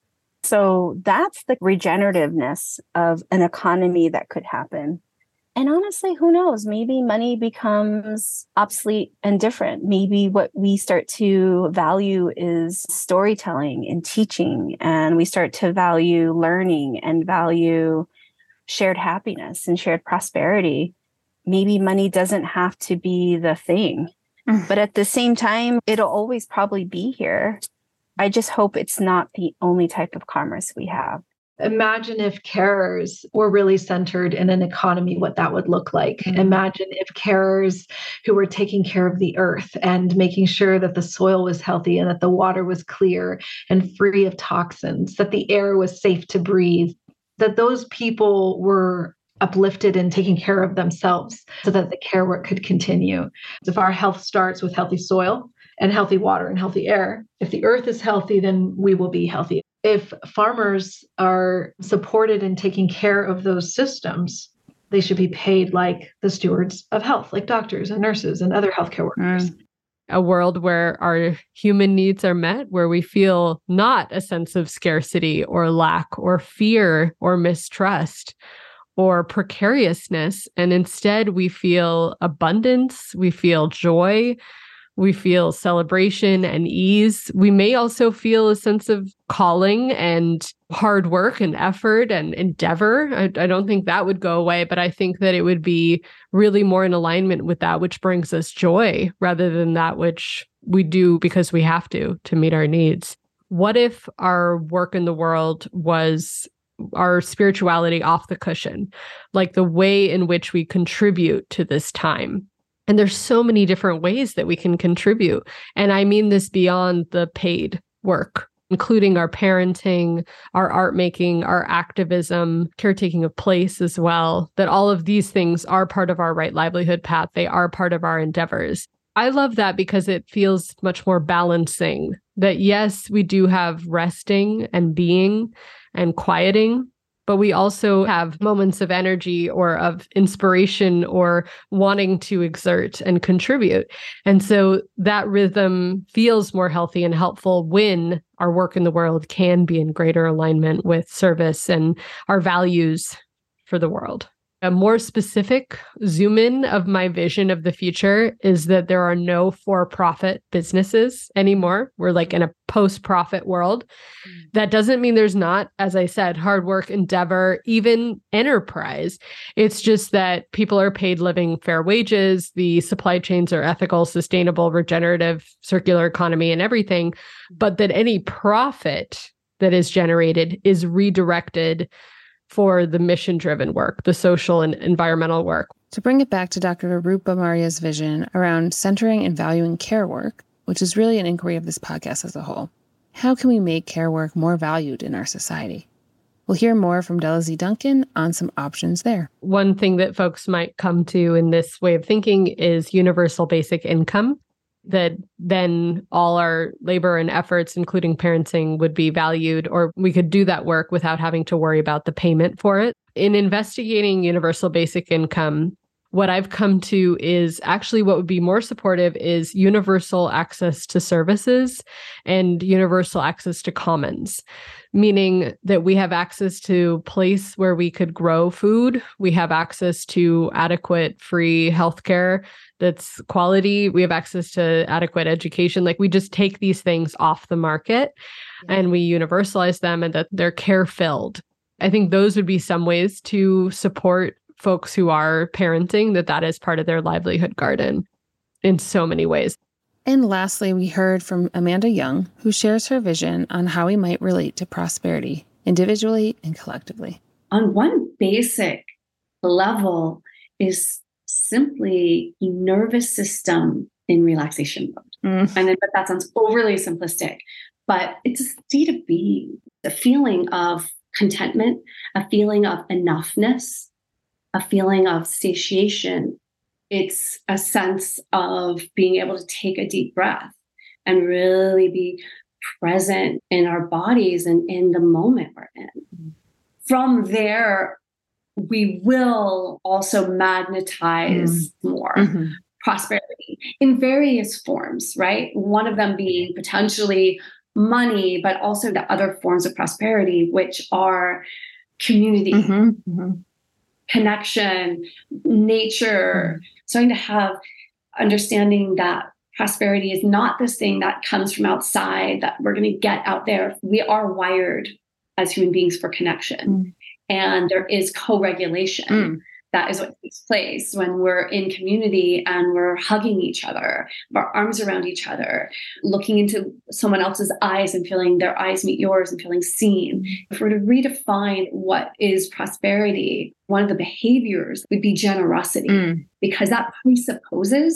So that's the regenerativeness of an economy that could happen. And honestly, who knows? Maybe money becomes obsolete and different. Maybe what we start to value is storytelling and teaching, and we start to value learning and value shared happiness and shared prosperity. Maybe money doesn't have to be the thing. But at the same time, it'll always probably be here. I just hope it's not the only type of commerce we have. Imagine if carers were really centered in an economy, what that would look like. Imagine if carers who were taking care of the earth and making sure that the soil was healthy and that the water was clear and free of toxins, that the air was safe to breathe, that those people were uplifted and taking care of themselves so that the care work could continue. If our health starts with healthy soil and healthy water and healthy air, if the earth is healthy, then we will be healthy. If farmers are supported in taking care of those systems, they should be paid like the stewards of health, like doctors and nurses and other healthcare workers. A world where our human needs are met, where we feel not a sense of scarcity or lack or fear or mistrust or precariousness. And instead, we feel abundance, we feel joy, we feel celebration and ease. We may also feel a sense of calling and hard work and effort and endeavor. I don't think that would go away, but I think that it would be really more in alignment with that which brings us joy rather than that which we do because we have to meet our needs. What if our work in the world was our spirituality off the cushion, like the way in which we contribute to this time? And there's so many different ways that we can contribute. And I mean this beyond the paid work, including our parenting, our art making, our activism, caretaking of place as well, that all of these things are part of our right livelihood path. They are part of our endeavors. I love that because it feels much more balancing that yes, we do have resting and being and quieting, but we also have moments of energy or of inspiration or wanting to exert and contribute. And so that rhythm feels more healthy and helpful when our work in the world can be in greater alignment with service and our values for the world. A more specific zoom in of my vision of the future is that there are no for-profit businesses anymore. We're like in a post-profit world. That doesn't mean there's not, as I said, hard work, endeavor, even enterprise. It's just that people are paid living fair wages. The supply chains are ethical, sustainable, regenerative, circular economy and everything. But that any profit that is generated is redirected for the mission-driven work, the social and environmental work. To bring it back to Dr. Rupa Maria's vision around centering and valuing care work, which is really an inquiry of this podcast as a whole, how can we make care work more valued in our society? We'll hear more from Della Z. Duncan on some options there. One thing that folks might come to in this way of thinking is universal basic income, that then all our labor and efforts, including parenting, would be valued, or we could do that work without having to worry about the payment for it. In investigating universal basic income, what I've come to is actually what would be more supportive is universal access to services and universal access to commons, meaning that we have access to a place where we could grow food. We have access to adequate free healthcare that's quality. We have access to adequate education. Like we just take these things off the market and we universalize them and that they're care filled. I think those would be some ways to support folks who are parenting, that is part of their livelihood garden in so many ways. And lastly, we heard from Amanda Young, who shares her vision on how we might relate to prosperity individually and collectively. On one basic level is simply nervous system in relaxation mode. And then, but that sounds overly simplistic, but it's a state of being, a feeling of contentment, a feeling of enoughness, a feeling of satiation. It's a sense of being able to take a deep breath and really be present in our bodies and in the moment we're in. From there, we will also magnetize more prosperity in various forms, right? One of them being potentially money, but also the other forms of prosperity, which are community, connection, nature, starting to have understanding that prosperity is not this thing that comes from outside, that we're going to get out there. We are wired as human beings for connection. And there is co-regulation. That is what takes place when we're in community and we're hugging each other, our arms around each other, looking into someone else's eyes and feeling their eyes meet yours and feeling seen. If we're to redefine what is prosperity, one of the behaviors would be generosity, because that presupposes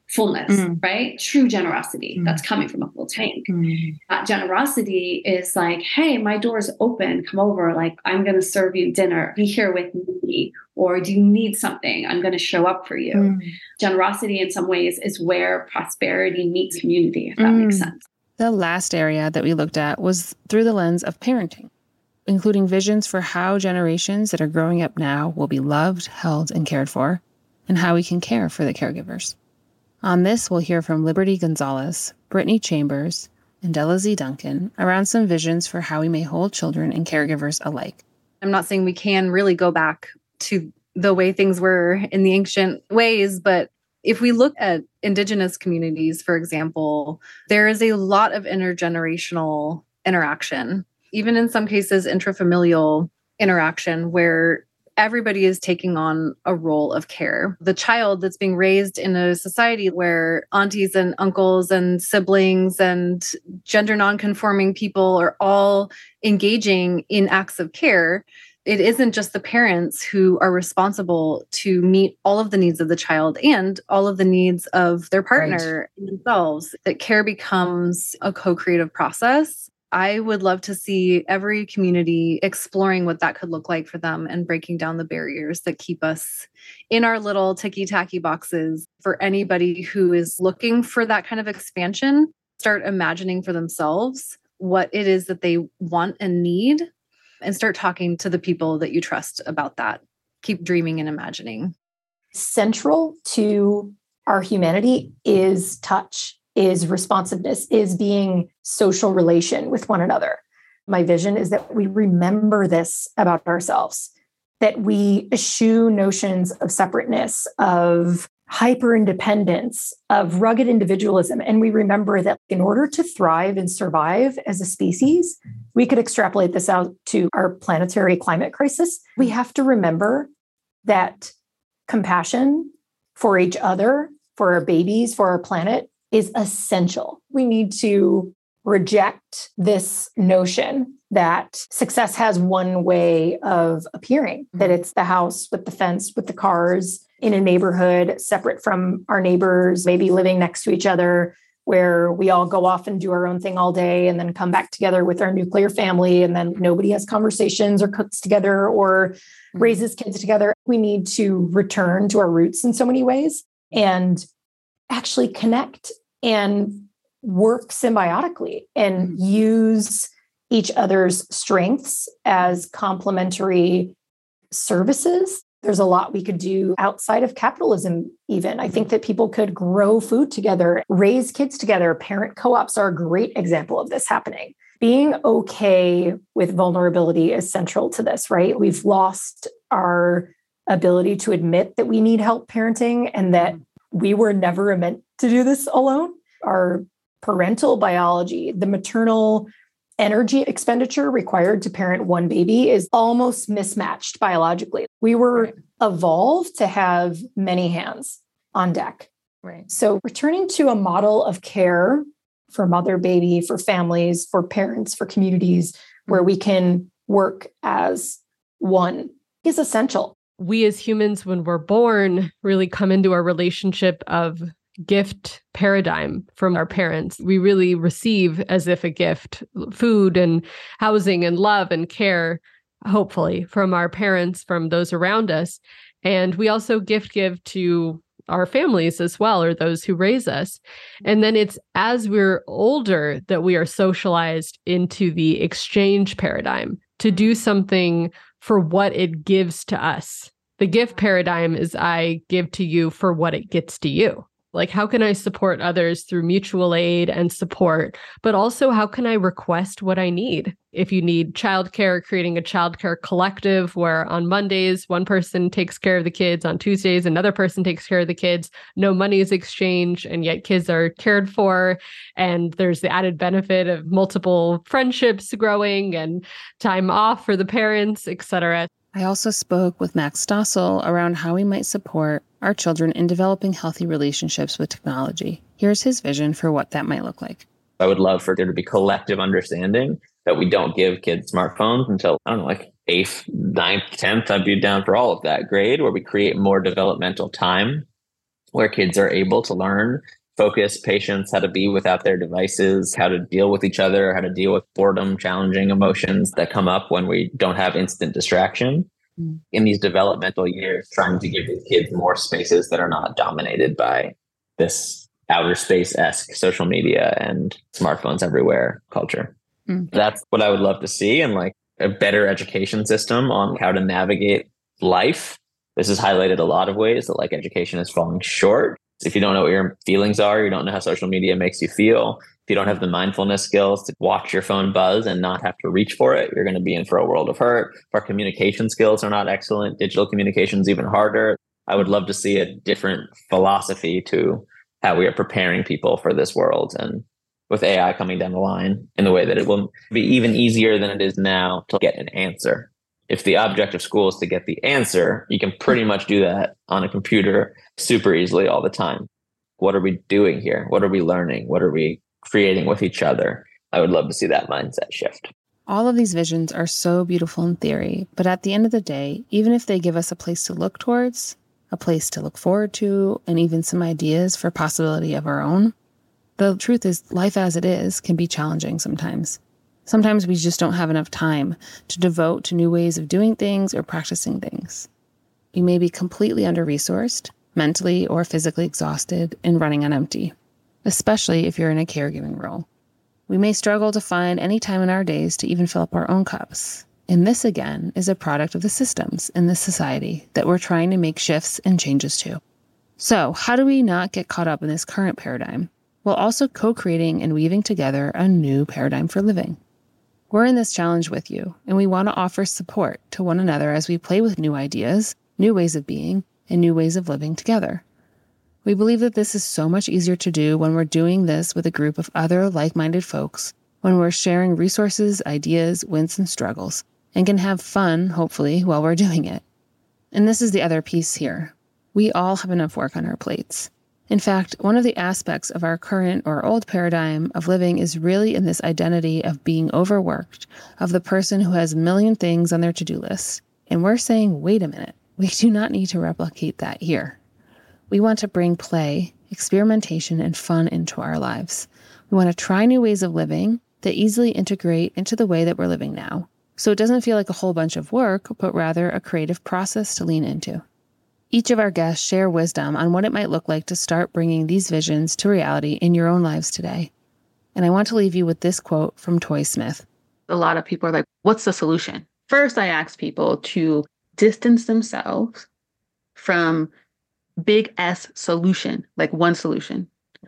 fullness, right? True generosity that's coming from a full tank. That generosity is like, hey, my door is open. Come over. Like, I'm going to serve you dinner. Be here with me. Or do you need something? I'm going to show up for you. Generosity in some ways is where prosperity meets community, if that makes sense. The last area that we looked at was through the lens of parenting, including visions for how generations that are growing up now will be loved, held, and cared for, and how we can care for the caregivers. On this, we'll hear from Liberty Gonzalez, Brittany Chambers, and Della Z. Duncan around some visions for how we may hold children and caregivers alike. I'm not saying we can really go back to the way things were in the ancient ways, but if we look at Indigenous communities, for example, there is a lot of intergenerational interaction, even in some cases intrafamilial interaction, where everybody is taking on a role of care. The child that's being raised in a society where aunties and uncles and siblings and gender nonconforming people are all engaging in acts of care, it isn't just the parents who are responsible to meet all of the needs of the child and all of the needs of their partner and themselves, that care becomes a co-creative process. I would love to see every community exploring what that could look like for them and breaking down the barriers that keep us in our little ticky-tacky boxes. For anybody who is looking for that kind of expansion, start imagining for themselves what it is that they want and need, and start talking to the people that you trust about that. Keep dreaming and imagining. Central to our humanity is touch, is responsiveness, is being social relation with one another. My vision is that we remember this about ourselves, that we eschew notions of separateness, of hyper-independence, of rugged individualism. And we remember that in order to thrive and survive as a species, we could extrapolate this out to our planetary climate crisis. We have to remember that compassion for each other, for our babies, for our planet is essential. We need to reject this notion that success has one way of appearing, that it's the house with the fence, with the cars, in a neighborhood separate from our neighbors, maybe living next to each other, where we all go off and do our own thing all day and then come back together with our nuclear family, and then nobody has conversations or cooks together or raises kids together. We need to return to our roots in so many ways and actually connect and work symbiotically and use each other's strengths as complementary services. There's a lot we could do outside of capitalism, even. I think that people could grow food together, raise kids together. Parent co-ops are a great example of this happening. Being okay with vulnerability is central to this, right? We've lost our ability to admit that we need help parenting and that we were never meant to do this alone. Our parental biology, the maternal energy expenditure required to parent one baby is almost mismatched biologically. We were evolved to have many hands on deck. Right. So returning to a model of care for mother, baby, for families, for parents, for communities, where we can work as one is essential. We as humans, when we're born, really come into a relationship of gift paradigm from our parents. We really receive as if a gift, food and housing and love and care, hopefully, from our parents, from those around us. And we also give to our families as well, or those who raise us. And then it's as we're older that we are socialized into the exchange paradigm to do something for what it gives to us. The gift paradigm is I give to you for what it gets to you. Like, how can I support others through mutual aid and support? But also, how can I request what I need? If you need childcare, creating a childcare collective where on Mondays, one person takes care of the kids, on Tuesdays, another person takes care of the kids. No money is exchanged, and yet kids are cared for. And there's the added benefit of multiple friendships growing and time off for the parents, etc. I also spoke with Max Stossel around how we might support our children in developing healthy relationships with technology. Here's his vision for what that might look like. I would love for there to be collective understanding that we don't give kids smartphones until, I don't know, like 8th, 9th, 10th. I'd be down for all of that grade, where we create more developmental time where kids are able to learn focus, patience, how to be without their devices, how to deal with each other, how to deal with boredom, challenging emotions that come up when we don't have instant distraction. In these developmental years, trying to give these kids more spaces that are not dominated by this outer space-esque social media and smartphones everywhere culture. That's what I would love to see, and like a better education system on how to navigate life. This has highlighted a lot of ways that like education is falling short. If you don't know what your feelings are, you don't know how social media makes you feel, if you don't have the mindfulness skills to watch your phone buzz and not have to reach for it, you're going to be in for a world of hurt. If our communication skills are not excellent, digital communication is even harder. I would love to see a different philosophy to how we are preparing people for this world. And with AI coming down the line in the way that it will be even easier than it is now to get an answer. If the object of school is to get the answer, you can pretty much do that on a computer super easily all the time. What are we doing here? What are we learning? What are we creating with each other? I would love to see that mindset shift. All of these visions are so beautiful in theory, but at the end of the day, even if they give us a place to look towards, a place to look forward to, and even some ideas for possibility of our own, the truth is life as it is can be challenging sometimes. Sometimes we just don't have enough time to devote to new ways of doing things or practicing things. We may be completely under-resourced, mentally or physically exhausted, and running on empty, especially if you're in a caregiving role. We may struggle to find any time in our days to even fill up our own cups. And this, again, is a product of the systems in this society that we're trying to make shifts and changes to. So, how do we not get caught up in this current paradigm, while also co-creating and weaving together a new paradigm for living? We're in this challenge with you, and we want to offer support to one another as we play with new ideas, new ways of being, and new ways of living together. We believe that this is so much easier to do when we're doing this with a group of other like-minded folks, when we're sharing resources, ideas, wins, and struggles, and can have fun, hopefully, while we're doing it. And this is the other piece here. We all have enough work on our plates. In fact, one of the aspects of our current or old paradigm of living is really in this identity of being overworked, of the person who has a million things on their to-do list. And we're saying, wait a minute, we do not need to replicate that here. We want to bring play, experimentation, and fun into our lives. We want to try new ways of living that easily integrate into the way that we're living now, so it doesn't feel like a whole bunch of work, but rather a creative process to lean into. Each of our guests share wisdom on what it might look like to start bringing these visions to reality in your own lives today. And I want to leave you with this quote from Toy Smith. A lot of people are like, what's the solution? First, I ask people to distance themselves from big S solution, like one solution.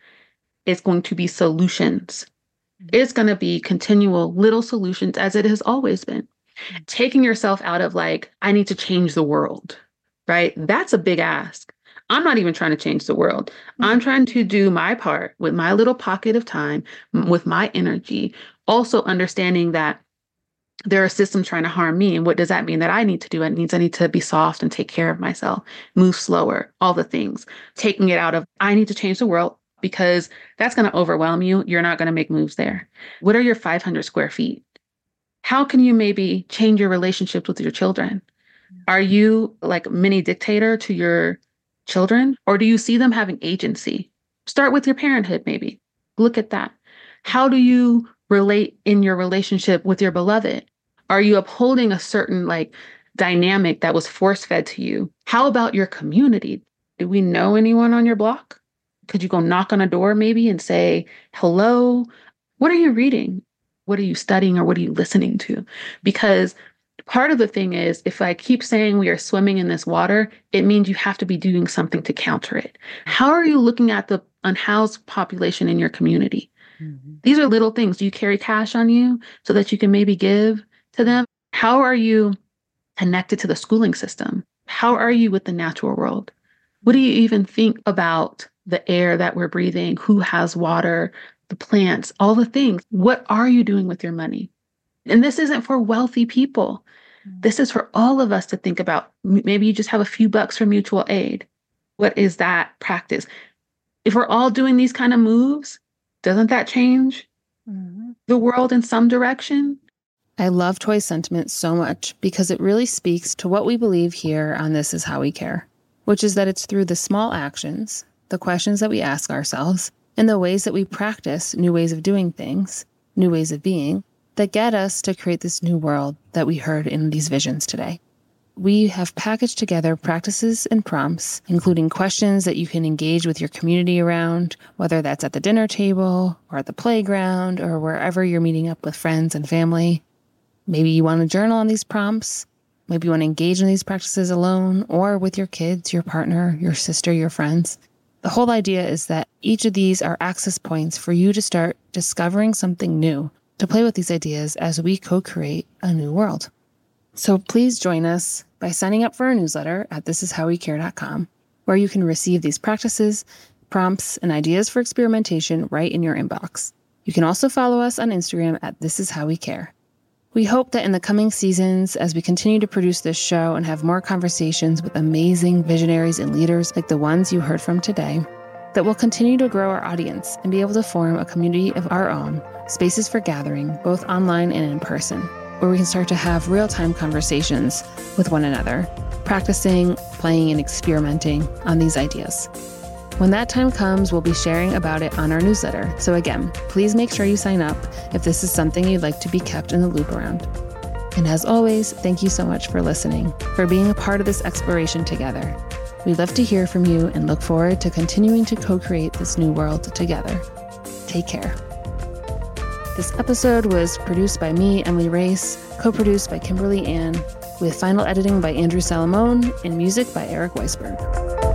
It's going to be solutions. It's going to be continual little solutions as it has always been. Taking yourself out of like, I need to change the world. Right? That's a big ask. I'm not even trying to change the world. I'm trying to do my part with my little pocket of time, with my energy, also understanding that there are systems trying to harm me. And what does that mean that I need to do? It means I need to be soft and take care of myself, move slower, all the things. Taking it out of, I need to change the world because that's going to overwhelm you. You're not going to make moves there. What are your 500 square feet? How can you maybe change your relationships with your children? Are you like a mini dictator to your children? Or do you see them having agency? Start with your parenthood, maybe. Look at that. How do you relate in your relationship with your beloved? Are you upholding a certain like dynamic that was force-fed to you? How about your community? Do we know anyone on your block? Could you go knock on a door maybe and say, hello? What are you reading? What are you studying or what are you listening to? Because part of the thing is, if I keep saying we are swimming in this water, it means you have to be doing something to counter it. How are you looking at the unhoused population in your community? These are little things. Do you carry cash on you so that you can maybe give to them? How are you connected to the schooling system? How are you with the natural world? What do you even think about the air that we're breathing? Who has water, the plants, all the things? What are you doing with your money? And this isn't for wealthy people. This is for all of us to think about. Maybe you just have a few bucks for mutual aid. What is that practice? If we're all doing these kind of moves, doesn't that change the world in some direction? I love Toy's sentiment so much because it really speaks to what we believe here on This Is How We Care, which is that it's through the small actions, the questions that we ask ourselves, and the ways that we practice new ways of doing things, new ways of being, that get us to create this new world that we heard in these visions today. We have packaged together practices and prompts, including questions that you can engage with your community around, whether that's at the dinner table or at the playground or wherever you're meeting up with friends and family. Maybe you want to journal on these prompts. Maybe you want to engage in these practices alone or with your kids, your partner, your sister, your friends. The whole idea is that each of these are access points for you to start discovering something new, to play with these ideas as we co-create a new world. So please join us by signing up for our newsletter at thisishowwecare.com, where you can receive these practices, prompts, and ideas for experimentation right in your inbox. You can also follow us on Instagram at thisishowwecare. We hope that in the coming seasons, as we continue to produce this show and have more conversations with amazing visionaries and leaders like the ones you heard from today, that we'll continue to grow our audience and be able to form a community of our own, spaces for gathering, both online and in person, where we can start to have real-time conversations with one another, practicing, playing, and experimenting on these ideas. When that time comes, we'll be sharing about it on our newsletter. So again, please make sure you sign up if this is something you'd like to be kept in the loop around. And as always, thank you so much for listening, for being a part of this exploration together. We love to hear from you and look forward to continuing to co-create this new world together. Take care. This episode was produced by me, Emily Race, co-produced by Kimberly Ann, with final editing by Andrew Salamone and music by Eric Weisberg.